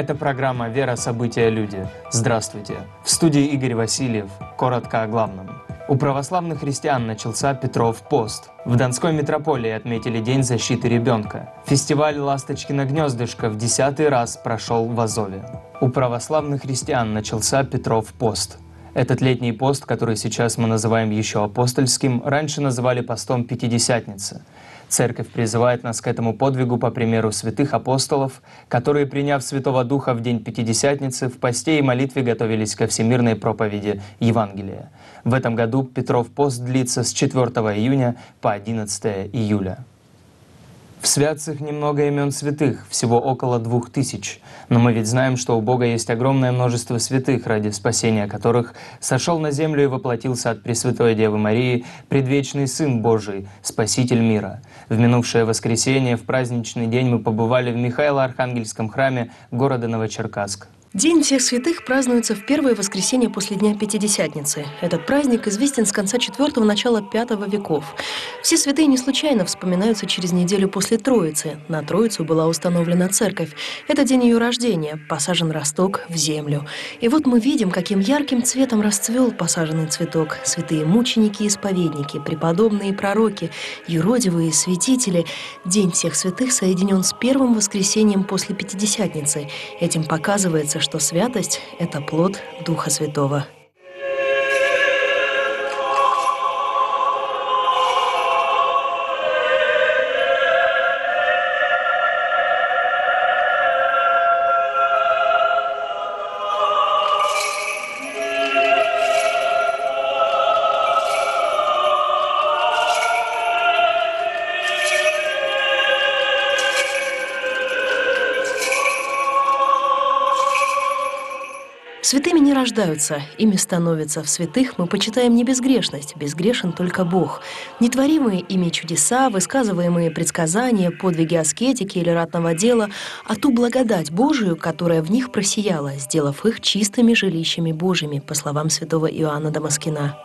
Это программа «Вера. События. Люди». Здравствуйте. В студии Игорь Васильев. Коротко о главном. У православных христиан начался Петров пост. В Донской митрополии отметили День защиты ребенка. Фестиваль «Ласточкино гнездышко» в 10-й раз прошел в Азове. У православных христиан начался Петров пост. Этот летний пост, который сейчас мы называем еще апостольским, раньше называли постом Пятидесятницы. Церковь призывает нас к этому подвигу по примеру святых апостолов, которые, приняв Святого Духа в день Пятидесятницы, в посте и молитве готовились ко всемирной проповеди Евангелия. В этом году Петров пост длится с 4 июня по 11 июля. В святцах немного имен святых, всего около 2000. Но мы ведь знаем, что у Бога есть огромное множество святых, ради спасения которых сошел на землю и воплотился от Пресвятой Девы Марии предвечный Сын Божий, Спаситель мира. В минувшее воскресенье, в праздничный день, мы побывали в Михаило-Архангельском храме города Новочеркасск. День всех святых празднуется в первое воскресенье после Дня Пятидесятницы. Этот праздник известен с конца IV – начала V веков. Все святые не случайно вспоминаются через неделю после Троицы. На Троицу была установлена церковь. Это день ее рождения, посажен росток в землю. И вот мы видим, каким ярким цветом расцвел посаженный цветок. Святые мученики и исповедники, преподобные пророки, юродивые святители. День всех святых соединен с первым воскресеньем после Пятидесятницы. Этим показывается, что святость – это плод Духа Святого. Святыми не рождаются, ими становятся. В святых мы почитаем не безгрешность, безгрешен только Бог. Нетворимые ими чудеса, высказываемые предсказания, подвиги аскетики или ратного дела, а ту благодать Божию, которая в них просияла, сделав их чистыми жилищами Божьими, по словам святого Иоанна Дамаскина.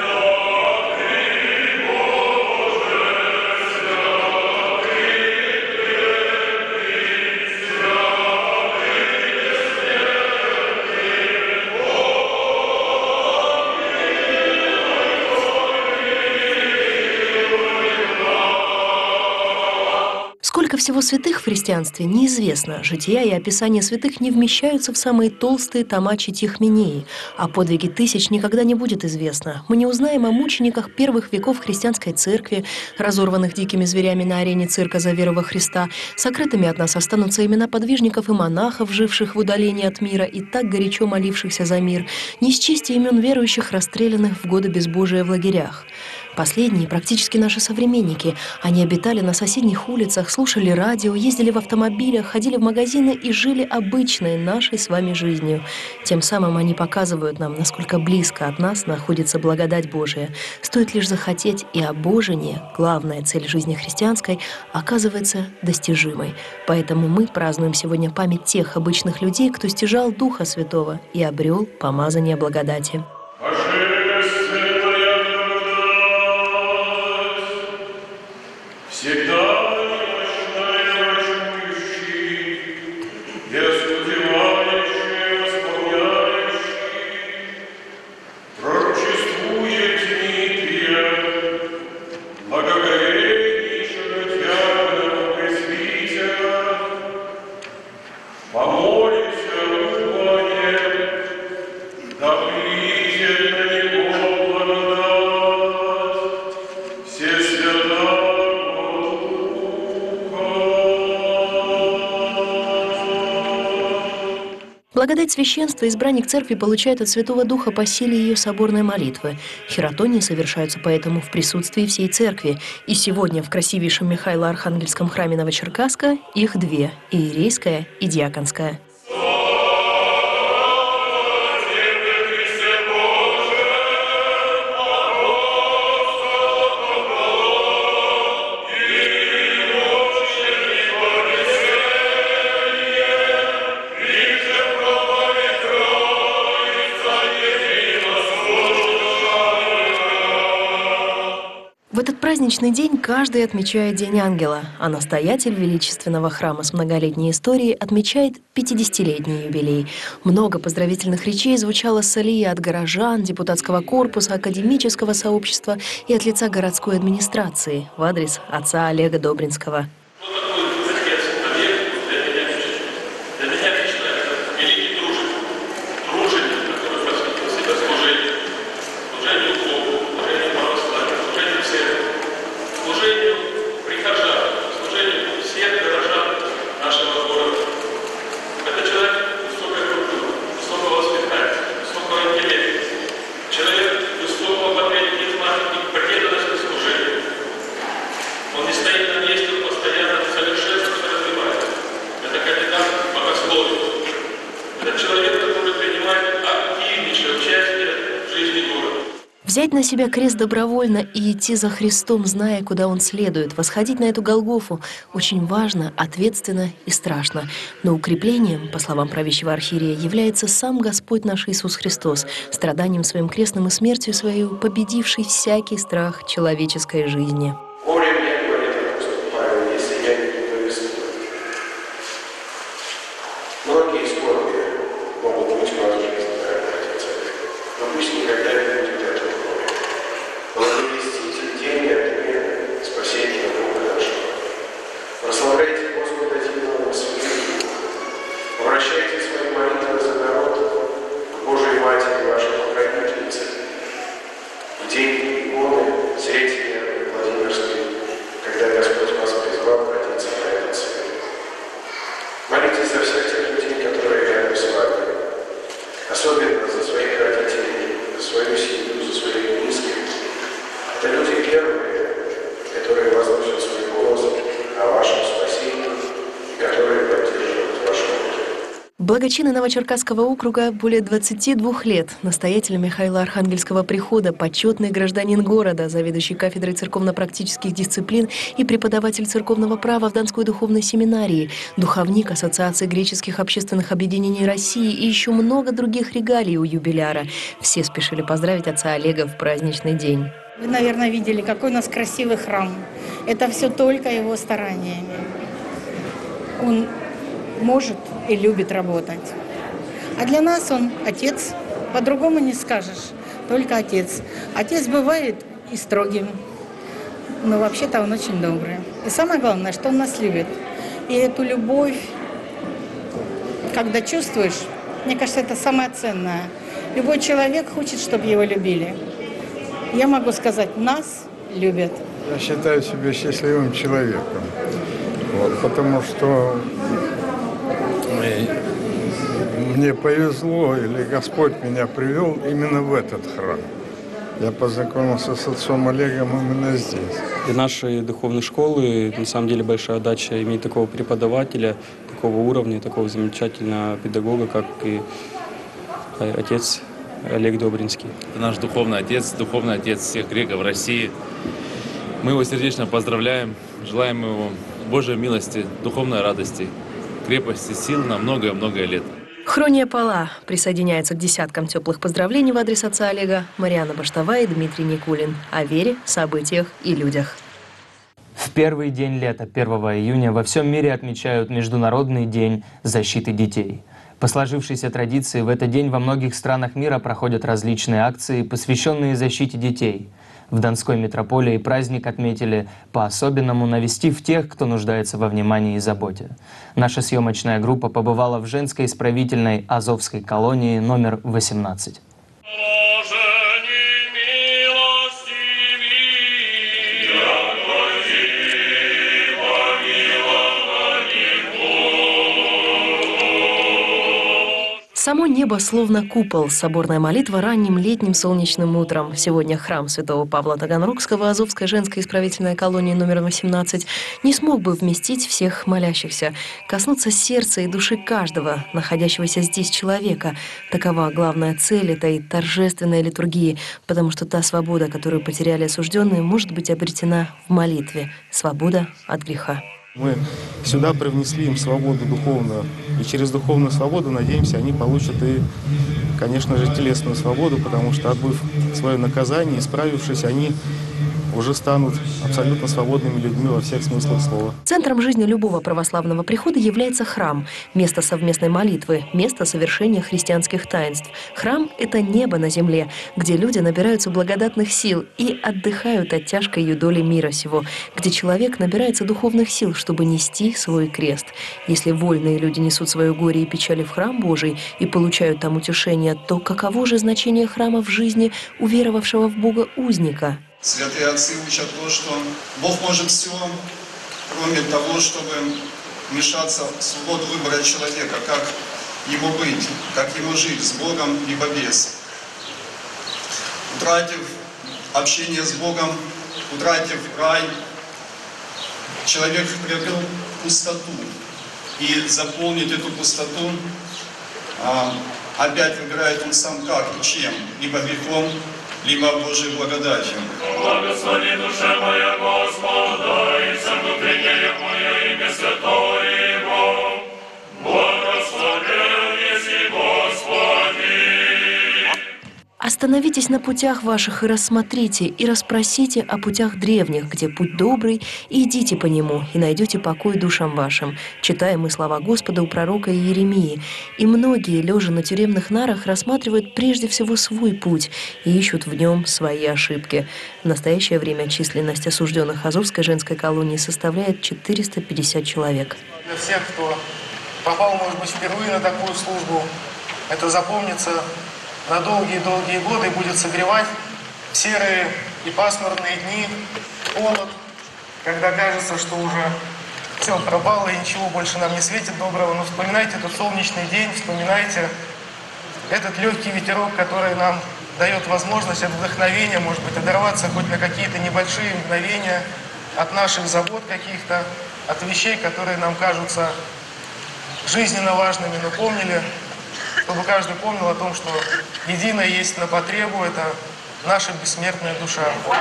Сколько всего святых в христианстве, неизвестно. Жития и описания святых не вмещаются в самые толстые тома Читих-Минеи. О подвиге тысяч никогда не будет известно. Мы не узнаем о мучениках первых веков христианской церкви, разорванных дикими зверями на арене цирка за веру во Христа. Сокрытыми от нас останутся имена подвижников и монахов, живших в удалении от мира и так горячо молившихся за мир. Не счесть имен верующих, расстрелянных в годы безбожия в лагерях. Последние практически наши современники. Они обитали на соседних улицах, слушали радио, ездили в автомобилях, ходили в магазины и жили обычной нашей с вами жизнью. Тем самым они показывают нам, насколько близко от нас находится благодать Божия. Стоит лишь захотеть, и обожение, главная цель жизни христианской, оказывается достижимой. Поэтому мы празднуем сегодня память тех обычных людей, кто стяжал Духа Святого и обрел помазание благодати. Благодать священства избранник церкви получает от Святого Духа по силе ее соборной молитвы. Хератонии совершаются поэтому в присутствии всей церкви. И сегодня в красивейшем Михаило-Архангельском храме Новочеркасска их две – иерейская и диаконская. праздничный день каждый отмечает День ангела, а настоятель величественного храма с многолетней историей отмечает 50-летний юбилей. Много поздравительных речей звучало с алии от горожан, депутатского корпуса, академического сообщества и от лица городской администрации в адрес отца Олега Добринского. Взять на себя крест добровольно и идти за Христом, зная, куда Он следует, восходить на эту Голгофу очень важно, ответственно и страшно. Но укреплением, по словам правящего архиерея, является сам Господь наш Иисус Христос, страданием своим крестным и смертью свою, победивший всякий страх человеческой жизни. Благочинный Новочеркасского округа более 22 лет, настоятель Михаила Архангельского прихода, почетный гражданин города, заведующий кафедрой церковно-практических дисциплин и преподаватель церковного права в Донской духовной семинарии, духовник Ассоциации греческих общественных объединений России и еще много других регалий у юбиляра. Все спешили поздравить отца Олега в праздничный день. Вы, наверное, видели, какой у нас красивый храм. Это все только его стараниями. Он может и любит работать. А для нас он отец, по-другому не скажешь, только отец. Отец бывает и строгим, но вообще-то он очень добрый. И самое главное, что он нас любит. И эту любовь, когда чувствуешь, мне кажется, это самое ценное. Любой человек хочет, чтобы его любили. Я могу сказать, нас любят. Я считаю себя счастливым человеком, потому что мне повезло, или Господь меня привел именно в этот храм. Я познакомился с отцом Олегом именно здесь. Для нашей духовной школы, на самом деле, большая отдача иметь такого преподавателя, такого уровня, такого замечательного педагога, как и отец Олег Добринский. Это наш духовный отец всех греков в России. Мы его сердечно поздравляем, желаем ему Божьей милости, духовной радости, крепости, сил на многое-многое лет. Хрония Пала присоединяется к десяткам теплых поздравлений в адрес отца Олега Марьяна Баштова и Дмитрий Никулин о вере, событиях и людях. В первый день лета, 1 июня, во всем мире отмечают Международный день защиты детей. По сложившейся традиции, в этот день во многих странах мира проходят различные акции, посвященные защите детей. В Донской митрополии праздник отметили по-особенному, навестив тех, кто нуждается во внимании и заботе. Наша съемочная группа побывала в женской исправительной Азовской колонии номер 18. Само небо словно купол. Соборная молитва ранним летним солнечным утром. Сегодня храм святого Павла Таганрогского Азовской женской исправительной колонии номер 18 не смог бы вместить всех молящихся, коснуться сердца и души каждого, находящегося здесь человека. Такова главная цель этой торжественной литургии, потому что та свобода, которую потеряли осужденные, может быть обретена в молитве. Свобода от греха. Мы сюда привнесли им свободу духовную, и через духовную свободу, надеемся, они получат и, конечно же, телесную свободу, потому что, отбыв свое наказание, исправившись, они уже станут абсолютно свободными людьми во всех смыслах слова. Центром жизни любого православного прихода является храм, место совместной молитвы, место совершения христианских таинств. Храм – это небо на земле, где люди набираются благодатных сил и отдыхают от тяжкой юдоли мира сего, где человек набирается духовных сил, чтобы нести свой крест. Если вольные люди несут свое горе и печали в храм Божий и получают там утешение, то каково же значение храма в жизни уверовавшего в Бога узника? Святые отцы учат то, что Бог может все, кроме того, чтобы вмешаться в свободу выбора человека, как ему быть, как ему жить, с Богом либо без. Утратив общение с Богом, утратив рай, человек приобрел пустоту. И заполнить эту пустоту опять выбирает он сам как и чем, либо грехом, либо Божьей благодатью. Благослови душа моя Господа, и все внутреннее мое имя святое Его. Благословен еси Господи. Остановитесь на путях ваших и рассмотрите, и расспросите о путях древних, где путь добрый, и идите по нему, и найдете покой душам вашим. Читаем мы слова Господа у пророка Иеремии. И многие, лежа на тюремных нарах, рассматривают прежде всего свой путь и ищут в нем свои ошибки. В настоящее время численность осужденных Азовской женской колонии составляет 450 человек. Для всех, кто попал, может быть, впервые на такую службу, это запомнится на долгие-долгие годы, будет согревать в серые и пасмурные дни, холод, когда кажется, что уже все пропало и ничего больше нам не светит доброго. Но вспоминайте этот солнечный день, вспоминайте этот легкий ветерок, который нам дает возможность от вдохновения, может быть, оторваться хоть на какие-то небольшие мгновения от наших забот каких-то, от вещей, которые нам кажутся жизненно важными, но помнили, чтобы каждый помнил о том, что единое есть на потребу, это наша бессмертная душа.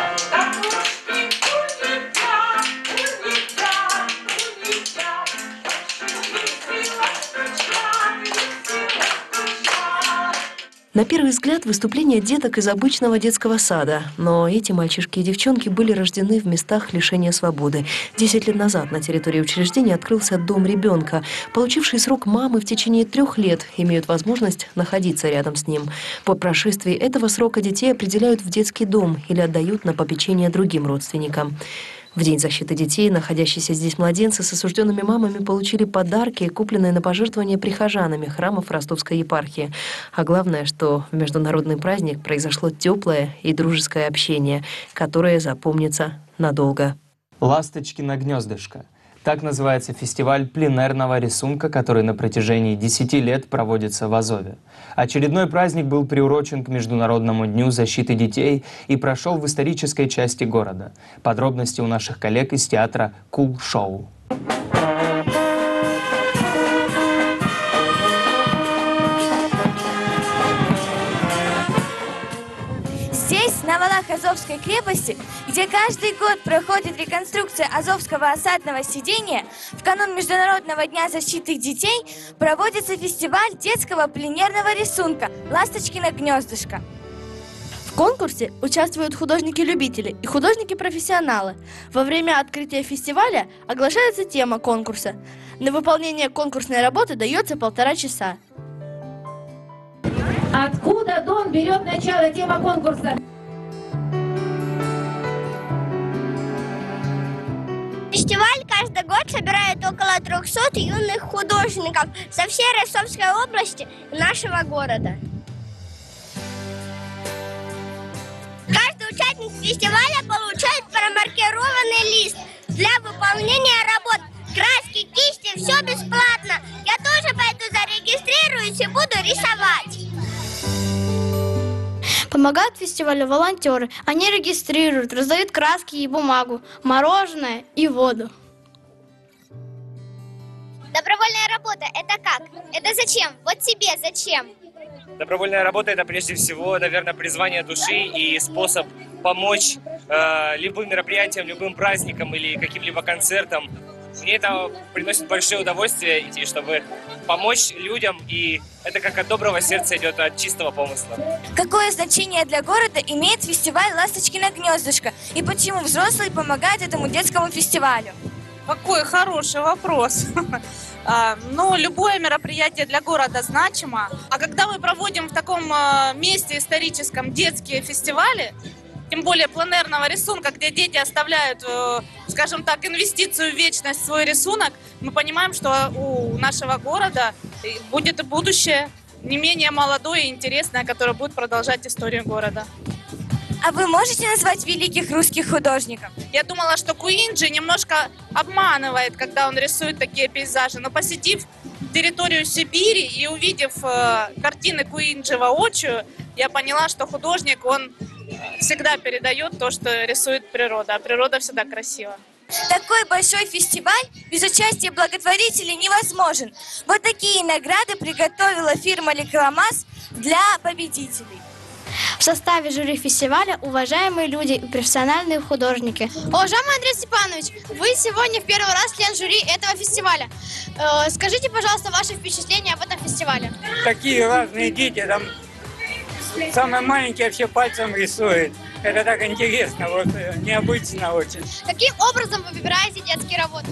На первый взгляд, выступления деток из обычного детского сада. Но эти мальчишки и девчонки были рождены в местах лишения свободы. 10 лет назад на территории учреждения открылся дом ребенка. Получившие срок мамы в течение 3 лет имеют возможность находиться рядом с ним. По прошествии этого срока детей определяют в детский дом или отдают на попечение другим родственникам. В День защиты детей находящиеся здесь младенцы с осужденными мамами получили подарки, купленные на пожертвования прихожанами храмов Ростовской епархии. А главное, что в международный праздник произошло теплое и дружеское общение, которое запомнится надолго. «Ласточкино гнездышко». Так называется фестиваль пленэрного рисунка, который на протяжении 10 лет проводится в Азове. Очередной праздник был приурочен к Международному дню защиты детей и прошел в исторической части города. Подробности у наших коллег из театра «Кул-шоу». На валах Азовской крепости, где каждый год проходит реконструкция Азовского осадного сидения, в канун Международного дня защиты детей проводится фестиваль детского пленерного рисунка «Ласточкино гнездышко». В конкурсе участвуют художники-любители и художники-профессионалы. Во время открытия фестиваля оглашается тема конкурса. На выполнение конкурсной работы дается 1,5 часа. Откуда Дон берет начало тема конкурса? Фестиваль каждый год собирает около 300 юных художников со всей Ростовской области и нашего города. Каждый участник фестиваля получает промаркированный лист для выполнения работ. Краски, кисти, все бесплатно. Я тоже пойду зарегистрируюсь и буду рисовать. Помогают фестивалю волонтеры. Они регистрируют, раздают краски и бумагу, мороженое и воду. Добровольная работа – это как? Это зачем? Вот тебе зачем? Добровольная работа – это прежде всего, наверное, призвание души и способ помочь любым мероприятиям, любым праздникам или каким-либо концертам мне это приносит большое удовольствие идти, чтобы помочь людям, и это как от доброго сердца идет, от чистого помысла. Какое значение для города имеет фестиваль «Ласточкино гнездышко» и почему взрослые помогают этому детскому фестивалю? Какой хороший вопрос. Ну, любое мероприятие для города значимо. А когда мы проводим в таком месте историческом детские фестивали, тем более планерного рисунка, где дети оставляют, скажем так, инвестицию в вечность, свой рисунок, мы понимаем, что у нашего города будет будущее не менее молодое и интересное, которое будет продолжать историю города. А вы можете назвать великих русских художников? Я думала, что Куинджи немножко обманывает, когда он рисует такие пейзажи, но посетив территорию Сибири и увидев картины Куинджи воочию, я поняла, что художник, он всегда передает то, что рисует природа, а природа всегда красива. Такой большой фестиваль без участия благотворителей невозможен. Вот такие награды приготовила фирма «Лекламаз» для победителей. В составе жюри фестиваля уважаемые люди и профессиональные художники. Уважаемый Андрей Степанович, вы сегодня в первый раз член жюри этого фестиваля. Скажите, пожалуйста, ваши впечатления об этом фестивале. Такие разные дети, там самые маленькие вообще пальцем рисуют. Это так интересно, вот необычно очень. Каким образом вы выбираете детские работы?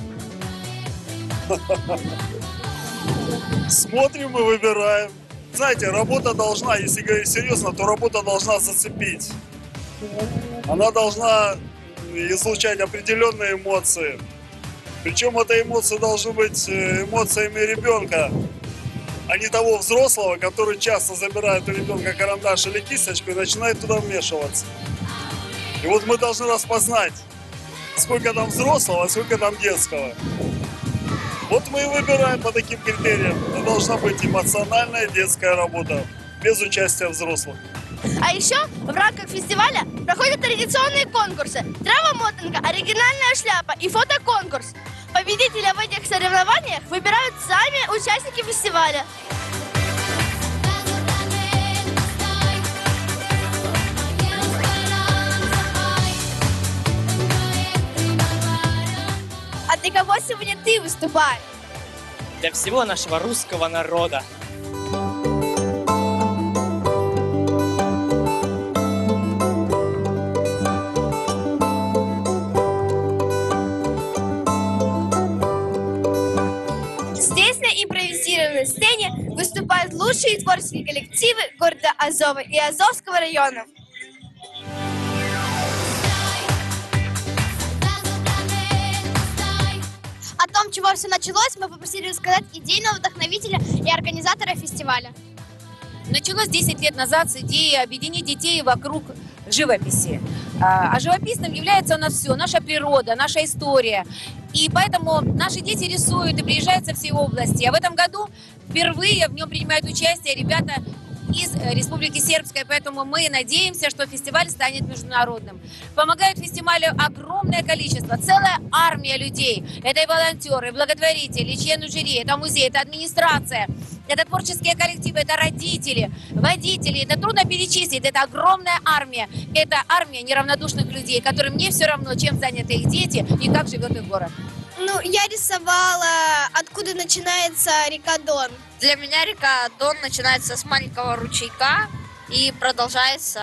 Смотрим и выбираем. Знаете, работа должна, если говорить серьезно, то работа должна зацепить. Она должна излучать определенные эмоции. Причем эти эмоции должны быть эмоциями ребенка, а не того взрослого, который часто забирает у ребенка карандаш или кисточку и начинает туда вмешиваться. И вот мы должны распознать, сколько там взрослого, а сколько там детского. Вот мы и выбираем по таким критериям. Это должна быть эмоциональная детская работа, без участия взрослых. А еще в рамках фестиваля проходят традиционные конкурсы. Травомотанка, оригинальная шляпа и фотоконкурс. Победителя в этих соревнованиях выбирают сами участники фестиваля. А для кого сегодня ты выступаешь? Для всего нашего русского народа. Здесь на импровизированной сцене выступают лучшие творческие коллективы города Азова и Азовского района. О том, чего все началось, мы попросили рассказать идейного вдохновителя и организатора фестиваля. Началось 10 лет назад с идеи объединить детей вокруг живописи. А живописным является у нас все, наша природа, наша история. И поэтому наши дети рисуют и приезжают со всей области. А в этом году впервые в нем принимают участие ребята из Республики Сербской, поэтому мы надеемся, что фестиваль станет международным. Помогают фестивалю огромное количество, целая армия людей. Это и волонтеры, и благотворители, и члены жюри, это музей, это администрация, это творческие коллективы, это родители, водители, это трудно перечислить, это огромная армия. Это армия неравнодушных людей, которым не все равно, чем заняты их дети и как живет их город. Ну, я рисовала, откуда начинается река Дон. Для меня река Дон начинается с маленького ручейка и продолжается,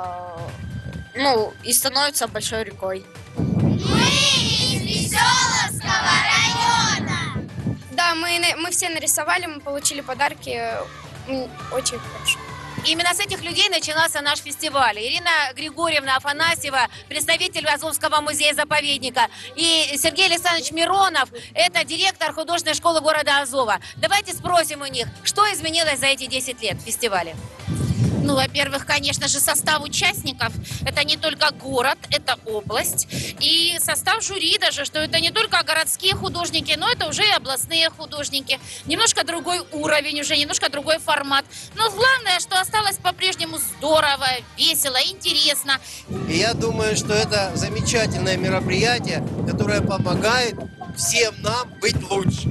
и становится большой рекой. Мы из Веселовского района. Да, мы все нарисовали, мы получили подарки, очень хорошо. Именно с этих людей начался наш фестиваль. Ирина Григорьевна Афанасьева, представитель Азовского музея-заповедника, и Сергей Александрович Миронов, это директор художественной школы города Азова. Давайте спросим у них, что изменилось за эти 10 лет в фестивале. Ну, во-первых, конечно же, состав участников. Это не только город, это область. И состав жюри даже, что это не только городские художники, но это уже и областные художники. Немножко другой уровень уже, немножко другой формат. Но главное, что осталось по-прежнему здорово, весело, интересно. И я думаю, что это замечательное мероприятие, которое помогает всем нам быть лучше.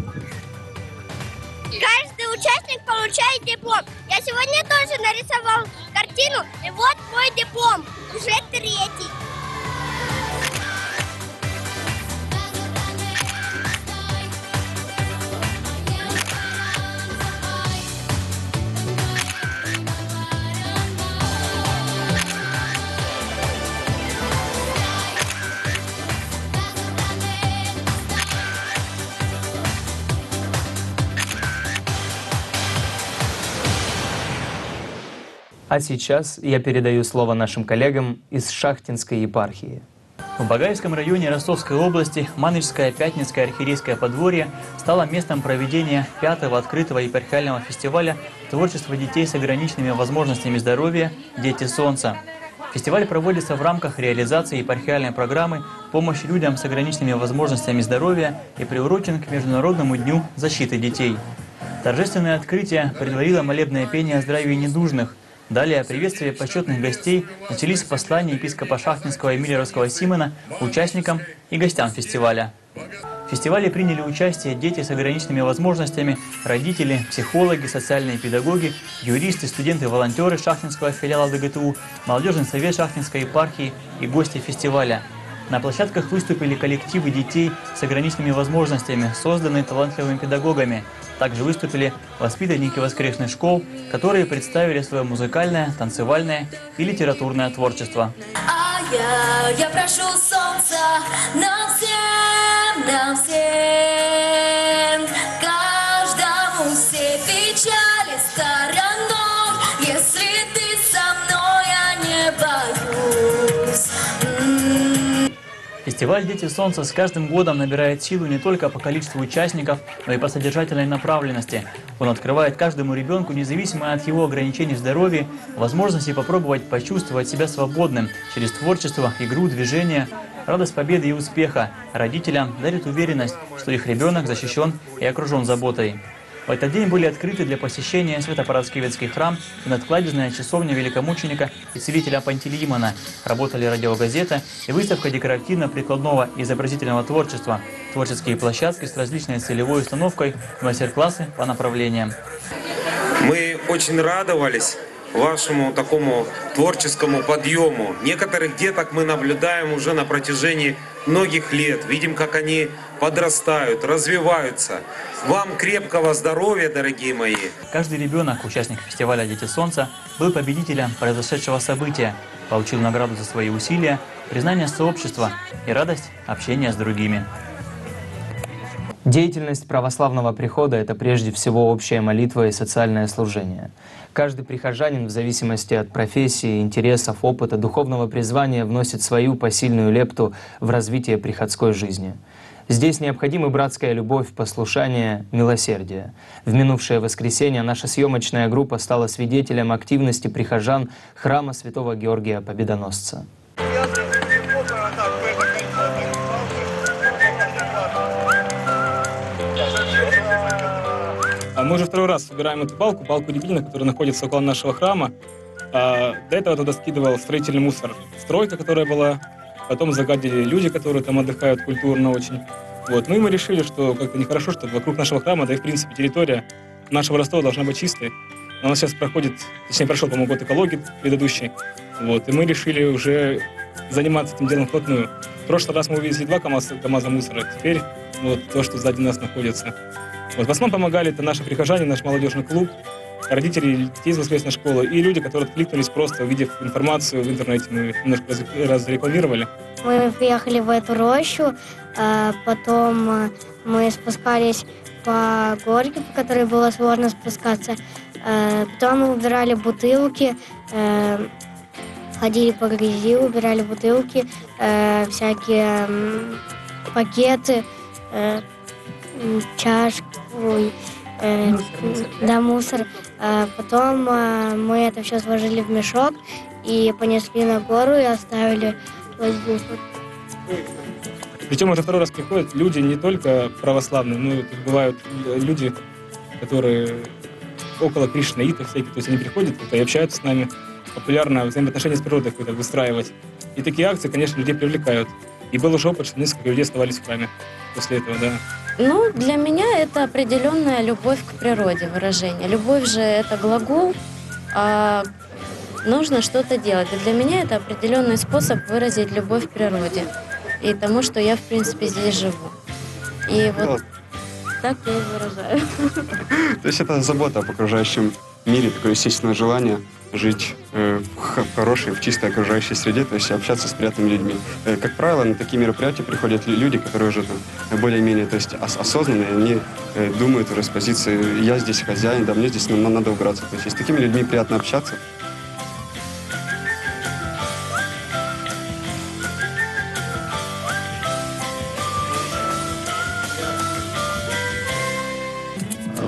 Каждый участник получает диплом. Я сегодня тоже нарисовал картину, и вот мой диплом, уже 3-й. А сейчас я передаю слово нашим коллегам из Шахтинской епархии. В Багаевском районе Ростовской области Манычское Пятницкое архиерейское подворье стало местом проведения 5-го открытого епархиального фестиваля творчества детей с ограниченными возможностями здоровья «Дети Солнца». Фестиваль проводится в рамках реализации епархиальной программы «Помощь людям с ограниченными возможностями здоровья» и приурочен к Международному дню защиты детей. Торжественное открытие предварило молебное пение о здравии недужных. Далее приветствие почетных гостей начались с послания епископа Шахтинского и Миллеровского Симона участникам и гостям фестиваля. В фестивале приняли участие дети с ограниченными возможностями, родители, психологи, социальные педагоги, юристы, студенты-волонтеры Шахтинского филиала ДГТУ, молодежный совет Шахтинской епархии и гости фестиваля. На площадках выступили коллективы детей с ограниченными возможностями, созданные талантливыми педагогами. Также выступили воспитанники воскресных школ, которые представили свое музыкальное, танцевальное и литературное творчество. Я прошу солнца нам всем, каждому все печали стороной. Если ты со мной, я не боюсь. Фестиваль «Дети Солнца» с каждым годом набирает силу не только по количеству участников, но и по содержательной направленности. Он открывает каждому ребенку, независимо от его ограничений в здоровье, возможности попробовать почувствовать себя свободным через творчество, игру, движение, радость победы и успеха. Родителям дарит уверенность, что их ребенок защищен и окружен заботой. В этот день были открыты для посещения Свято-Параскевецкий храм и надкладезная часовня великомученика и целителя Пантелеимона. Работали радиогазета и выставка декоративно-прикладного и изобразительного творчества, творческие площадки с различной целевой установкой, мастер-классы по направлениям. Мы очень радовались вашему такому творческому подъему. Некоторых деток мы наблюдаем уже на протяжении многих лет. Видим, как они подрастают, развиваются. Вам крепкого здоровья, дорогие мои. Каждый ребенок, участник фестиваля «Дети Солнца», был победителем произошедшего события, получил награду за свои усилия, признание сообщества и радость общения с другими. Деятельность православного прихода – это прежде всего общая молитва и социальное служение. Каждый прихожанин в зависимости от профессии, интересов, опыта, духовного призвания вносит свою посильную лепту в развитие приходской жизни. Здесь необходимы братская любовь, послушание, милосердие. В минувшее воскресенье наша съемочная группа стала свидетелем активности прихожан храма Святого Георгия Победоносца. Мы уже второй раз собираем эту балку Рябинина, которая находится около нашего храма. До этого туда скидывал строительный мусор стройка, которая была. Потом загадили люди, которые там отдыхают культурно очень. Вот. Ну и мы решили, что как-то нехорошо, что вокруг нашего храма, да и в принципе территория нашего Ростова должна быть чистой. Но у нас сейчас проходит, точнее прошел, по-моему, год экологии предыдущий. Вот. И мы решили уже заниматься этим делом вплотную. В прошлый раз мы увезли 2 КамАЗа мусора, теперь вот то, что сзади нас находится. Вот. В основном помогали это наши прихожане, наш молодежный клуб, родители детей из воскресной школы и люди, которые откликнулись просто, увидев информацию в интернете, мы немножко разрекламировали. Мы приехали в эту рощу, потом мы спускались по горке, по которой было сложно спускаться, потом мы убирали бутылки, ходили по грязи, убирали бутылки, всякие пакеты, чашки, мусор. Потом мы это все сложили в мешок и понесли на гору и оставили воздух. Причем уже второй раз приходят люди не только православные, но и бывают люди, которые около кришнаитов всякие, то есть они приходят и общаются с нами, популярно взаимоотношения с природой какое-то выстраивать. И такие акции, конечно, людей привлекают. И был уже опыт, что несколько людей оставались в храме после этого, да. Ну, для меня это определенная любовь к природе, выражение. Любовь же это глагол, а нужно что-то делать. И для меня это определенный способ выразить любовь к природе и тому, что я, в принципе, здесь живу. И вот так я и выражаю. То есть это забота об окружающем мире, такое естественное желание жить в хорошей, в чистой окружающей среде, то есть общаться с приятными людьми. Как правило, на такие мероприятия приходят люди, которые уже там более-менее, то есть осознанные, они думают уже с позиции «я здесь хозяин, да, мне здесь надо убраться». То есть с такими людьми приятно общаться.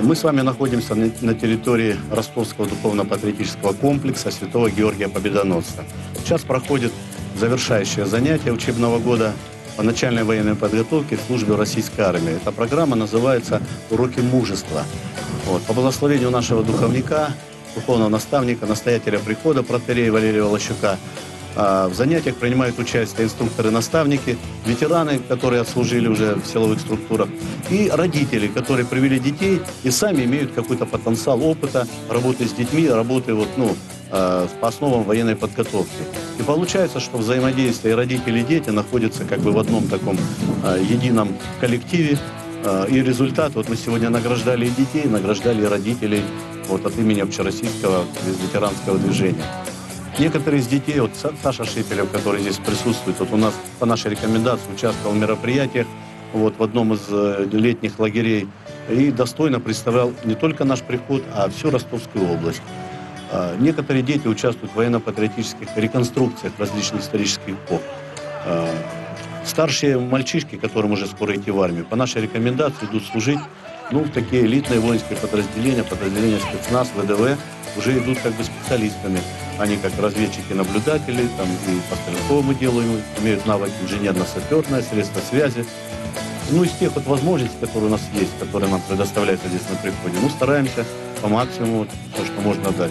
Мы с вами находимся на территории Ростовского духовно-патриотического комплекса Святого Георгия Победоносца. Сейчас проходит завершающее занятие учебного года по начальной военной подготовке в службе российской армии. Эта программа называется «Уроки мужества». Вот. По благословению нашего духовника, духовного наставника, настоятеля прихода протоиерея Валерия Волощука, в занятиях принимают участие инструкторы-наставники, ветераны, которые отслужили уже в силовых структурах, и родители, которые привели детей и сами имеют какой-то потенциал опыта работы с детьми, работы по основам военной подготовки. И получается, что взаимодействие родителей и дети находятся как бы в одном таком едином коллективе. И результат, вот мы сегодня награждали и детей, награждали и родителей вот, от имени общероссийского ветеранского движения. Некоторые из детей, вот Саша Шепелев, который здесь присутствует, вот у нас по нашей рекомендации участвовал в мероприятиях вот, в одном из летних лагерей и достойно представлял не только наш приход, а всю Ростовскую область. Некоторые дети участвуют в военно-патриотических реконструкциях различных исторических эпох. Старшие мальчишки, которым уже скоро идти в армию, по нашей рекомендации идут служить в такие элитные воинские подразделения спецназ, ВДВ, уже идут как бы специалистами. Они как разведчики-наблюдатели, и по стрелковому делу имеют навыки инженерно-саперное, средства связи. Из тех вот возможностей, которые у нас есть, которые нам предоставляются здесь на приходе, стараемся по максимуму то, что можно дать.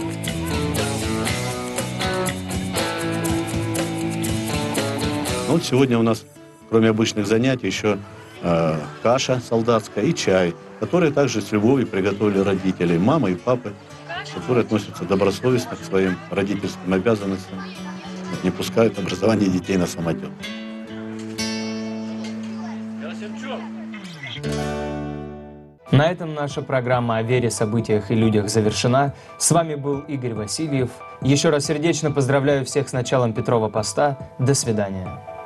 Вот сегодня у нас, кроме обычных занятий, еще каша солдатская и чай, которые также с любовью приготовили родители, мама и папы, которые относятся добросовестно к своим родительским обязанностям, не пускают образование детей на самотек. На этом наша программа о вере, событиях и людях завершена. С вами был Игорь Васильев. Еще раз сердечно поздравляю всех с началом Петрова поста. До свидания.